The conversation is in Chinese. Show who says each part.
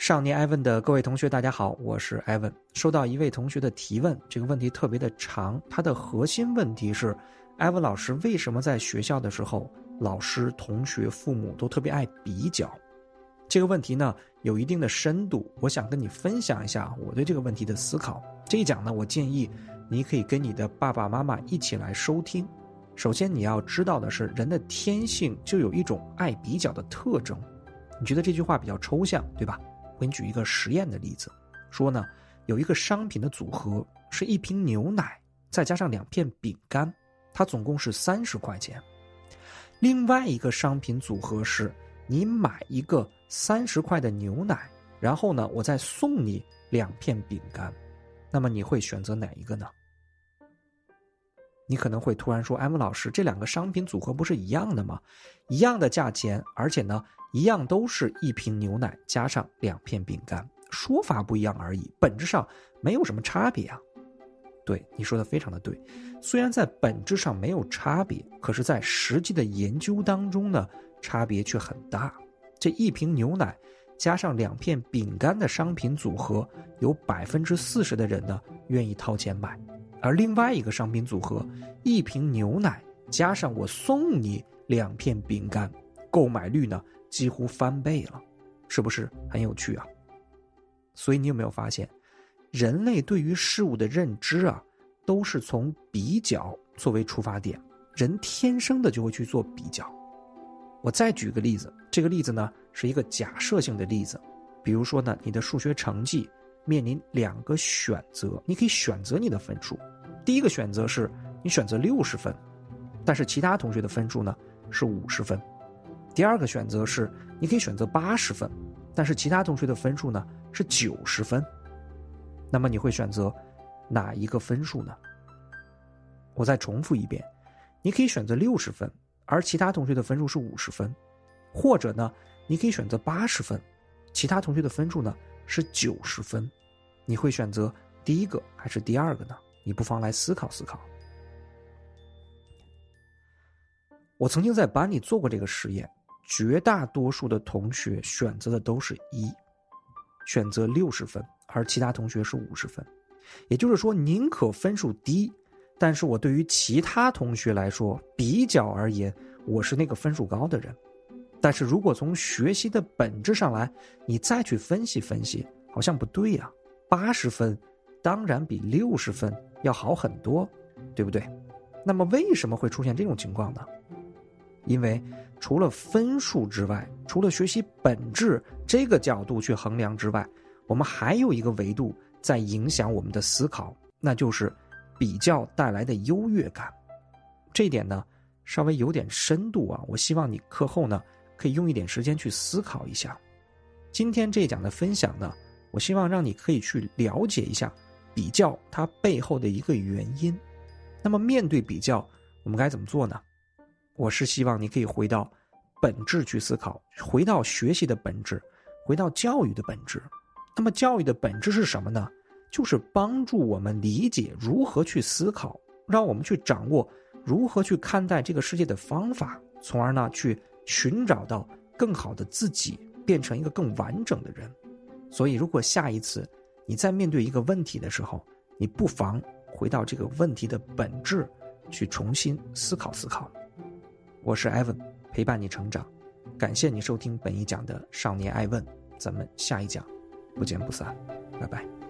Speaker 1: 少年艾问的各位同学大家好，我是艾问。收到一位同学的提问，这个问题特别的长，它的核心问题是艾问老师为什么在学校的时候老师、同学、父母都特别爱比较。这个问题呢有一定的深度，我想跟你分享一下我对这个问题的思考。这一讲呢，我建议你可以跟你的爸爸妈妈一起来收听。首先你要知道的是，人的天性就有一种爱比较的特征。你觉得这句话比较抽象，对吧？我给你举一个实验的例子，说呢，有一个商品的组合是一瓶牛奶再加上2片饼干，它总共是30块钱。另外一个商品组合是你买一个30块的牛奶，然后呢，我再送你2片饼干，那么你会选择哪一个呢？你可能会突然说，艾文老师，这2个商品组合不是一样的吗？一样的价钱，而且呢一样都是一瓶牛奶加上2片饼干，说法不一样而已，本质上没有什么差别啊。对，你说的非常的对，虽然在本质上没有差别，可是在实际的研究当中呢，差别却很大。这一瓶牛奶加上2片饼干的商品组合，有40%的人呢愿意掏钱买，而另外一个商品组合，一瓶牛奶加上我送你2片饼干，购买率呢几乎翻倍了，是不是很有趣啊？所以你有没有发现，人类对于事物的认知啊，都是从比较作为出发点，人天生的就会去做比较。我再举个例子，这个例子呢是一个假设性的例子，比如说呢，你的数学成绩面临2个选择，你可以选择你的分数。第一个选择是你选择60分，但是其他同学的分数呢是50分。第二个选择是你可以选择80分，但是其他同学的分数呢是90分。那么你会选择哪一个分数呢？我再重复一遍，你可以选择60分，而其他同学的分数是50分，或者呢你可以选择80分，其他同学的分数呢是90分。你会选择第一个还是第二个呢？你不妨来思考思考。我曾经在班里做过这个实验，绝大多数的同学选择的都是1，选择60分，而其他同学是50分。也就是说，宁可分数低，但是我对于其他同学来说，比较而言，我是那个分数高的人。但是如果从学习的本质上来，你再去分析分析，好像不对啊，80分当然比60分要好很多，对不对？那么为什么会出现这种情况呢？因为除了分数之外，除了学习本质这个角度去衡量之外，我们还有一个维度在影响我们的思考，那就是比较带来的优越感。这一点呢稍微有点深度啊，我希望你课后呢可以用一点时间去思考一下。今天这一讲的分享呢，我希望让你可以去了解一下比较它背后的一个原因。那么面对比较，我们该怎么做呢？我是希望你可以回到本质去思考，回到学习的本质，回到教育的本质。那么教育的本质是什么呢？就是帮助我们理解如何去思考，让我们去掌握如何去看待这个世界的方法，从而呢去寻找到更好的自己，变成一个更完整的人。所以如果下一次你在面对一个问题的时候，你不妨回到这个问题的本质去重新思考思考。我是艾文，陪伴你成长。感谢你收听本一讲的少年艾问，咱们下一讲不见不散，拜拜。